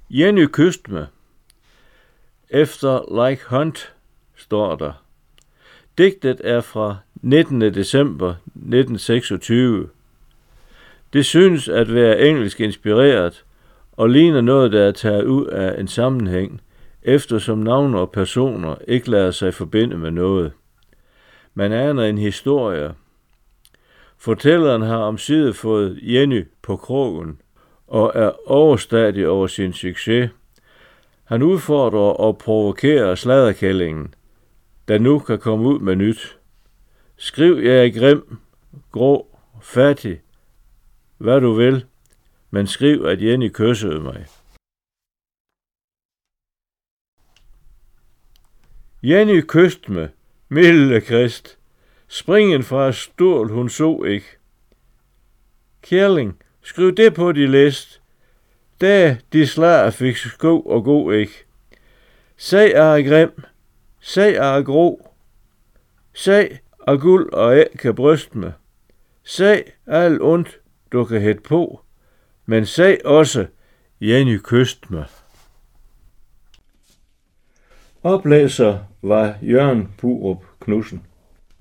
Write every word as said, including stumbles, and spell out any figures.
Jenny kysste mig. Efter Like Hunt står der. Digtet er fra nittende december nitten seksogtyve. Det synes at være engelsk inspireret og ligner noget, der er taget ud af en sammenhæng, eftersom navne og personer ikke lader sig forbinde med noget. Man aner en historie. Fortælleren har omsider fået Jenny på krogen og er overstadig over sin succes. Han udfordrer og provokerer sladderkællingen, der nu kan komme ud med nyt. Skriv, jeg er grim, grå, fattig, hvad du vil, men skriv, at Jenny kyssede mig. Jenny kysste mig, milde Krist, springen fra stol hun så ikke. Kærling, skriv det på de list, da de slag fik sko og gå ikke. Sag er grim, sag er grå, sag er guld og æg kan bryste mig. Sag alt ondt, du kan hætte på, men sag også, Jenny kysste mig. Oplæser var Jørgen Purup Knudsen.